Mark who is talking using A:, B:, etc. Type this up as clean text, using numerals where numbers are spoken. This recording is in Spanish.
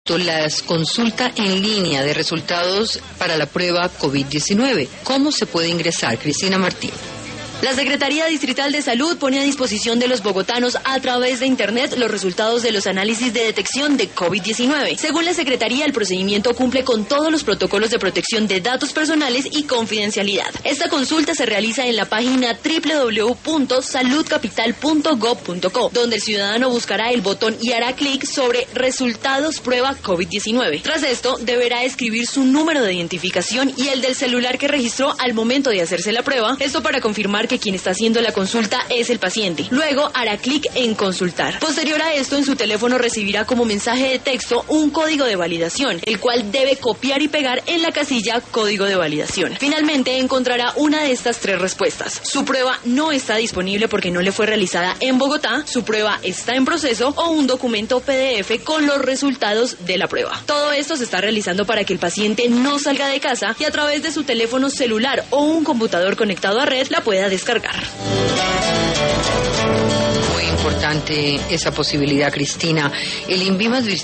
A: visto la consulta en línea de resultados para la prueba COVID-19. ¿Cómo se puede ingresar? Cristina Martín.
B: La Secretaría Distrital de Salud pone a disposición de los bogotanos a través de Internet los resultados de los análisis de detección de COVID-19. Según la Secretaría, el procedimiento cumple con todos los protocolos de protección de datos personales y confidencialidad. Esta consulta se realiza en la página www.saludcapital.gov.co, donde el ciudadano buscará el botón y hará clic sobre Resultados Prueba COVID-19. Tras esto, deberá escribir su número de identificación y el del celular que registró al momento de hacerse la prueba, esto para confirmar que quien está haciendo la consulta es el paciente. Luego hará clic en consultar. Posterior a esto, en su teléfono recibirá como mensaje de texto un código de validación, el cual debe copiar y pegar en la casilla código de validación. Finalmente encontrará una de estas tres respuestas. Su prueba no está disponible porque no le fue realizada en Bogotá, su prueba está en proceso o un documento PDF con los resultados de la prueba. Todo esto se está realizando para que el paciente no salga de casa y a través de su teléfono celular o un computador conectado a red la pueda descargar.
A: Muy importante esa posibilidad, Cristina. El INVIMA